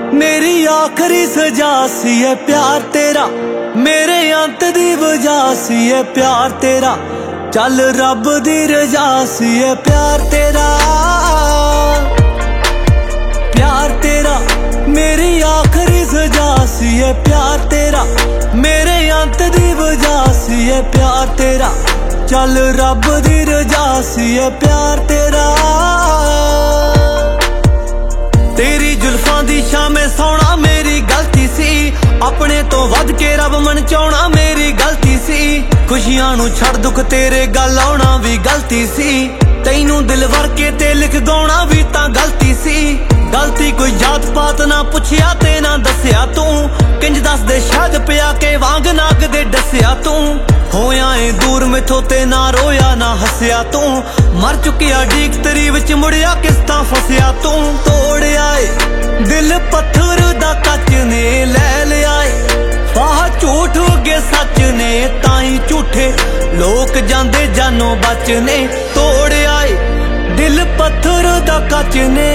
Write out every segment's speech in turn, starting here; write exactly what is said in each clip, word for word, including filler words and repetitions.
मेरी आखिरी सजा सी है प्यार तेरा, मेरे अंत दी वजह सी है प्यार तेरा। चल रब दी रजा सी है प्यार तेरा, प्यार तेरा। मेरी आखिरी सजा सी है प्यार तेरा, मेरे अंत दी वजह सी है प्यार तेरा। चल रब दी रजा सी है प्यार तेरा। तेरी जुल्फां दी शामे सौना मेरी गलती सी, अपने तो वध के रब मन चाहना मेरी गलती सी। खुशियां नू छड़ दुख तेरे गल आउणा भी गलती सी, तैनू दिल भर के ते लिख गाउणा भी तां गलती सी। गलती कोई जात पात ना पुछया ते ना दस्या तू, किंज दस दे शायद पिया के वांग नाग दे डस्या तू। होया ए दूर मैथों ते ना रोया ना हस्या तू, मर चुकिया डीक तेरी विच मुड़िया किस तां फसया तू। तोड़िया ए दिल पत्थर दा कच ने लै लिया ए, फाह झूठ अगे सच ने ताई झूठे लोक जांदे जानो बचने। तोड़िया ए दिल पत्थर दा कच ने।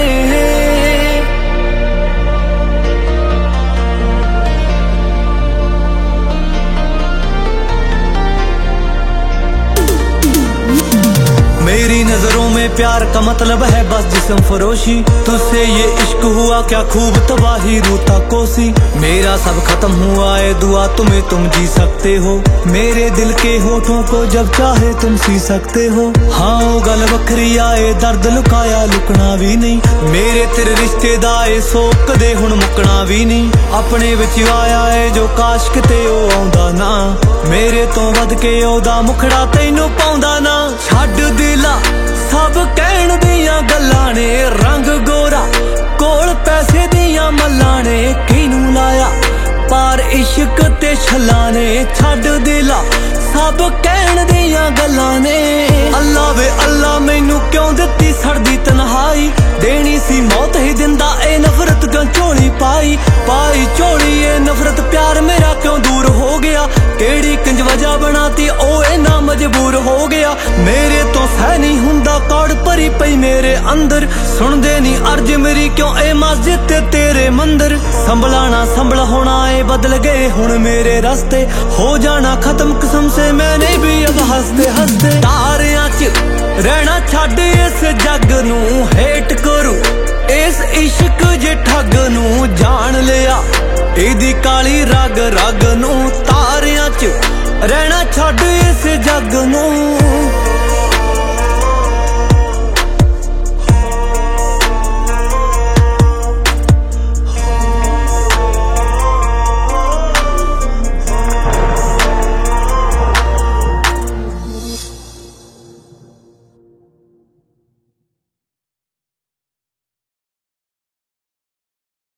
मेरी नजरों में प्यार का मतलब है बस जिस्म फरोशी, तुझसे ये इश्क हुआ क्या खूब तबाही रूता कोसी। मेरा सब खत्म हुआ है दुआ तुम्हें तुम जी सकते हो, मेरे दिल के होठों को जब चाहे तुम सी सकते हो। हाँ ओ गल वखरी आए दर्द लुकाया लुकना भी नहीं, मेरे तेरे रिश्ते दा ए सोक दे हुण मुकना भी नहीं। अपने विच आया है जो काश किते ओ आउंदा ना, मेरे तो वध के ओदा मुखड़ा तैनू पाउंदा ना। छड्ड दिला सब कहण दियां गल्लां ने, रंग गोरा कोल पैसे दियां मल्लां ने। किनू लाया पार इश्क ते छल्लां ने, छड्ड दिला सब कहण दियां गल्लां ने। अल्लाह वे अल्लाह मैनू क्यों दित्ती सड़दी तन्हाई, देनी सी मौत ही दिंदा ए नफरत क्यों झोली पाई। पाई झोली ए नफरत प्यार मेरा क्यों दूर हो गया, केड़ी किंज वजह बनाती ओ इना मजबूर हो गया। मेरे तो सह नहीं हुंदा कौड़ भरी पई मेरे अंदर, सुनदे नी अर्ज मेरी क्यों ए मस्जिद ते तेरे मंदिर। संभलाना संभल होना ए बदल गए हुण मेरे रास्ते, हो जाना खत्म कसम से मैंने भी अब हंसते हंसते। तारियां च रहना छड्ड इस जग नू, हेट करू इस इश्क जे ठग नू। जान लिया इदी काली रग रग नू, तारियां च रहना छड्ड इस जग नू।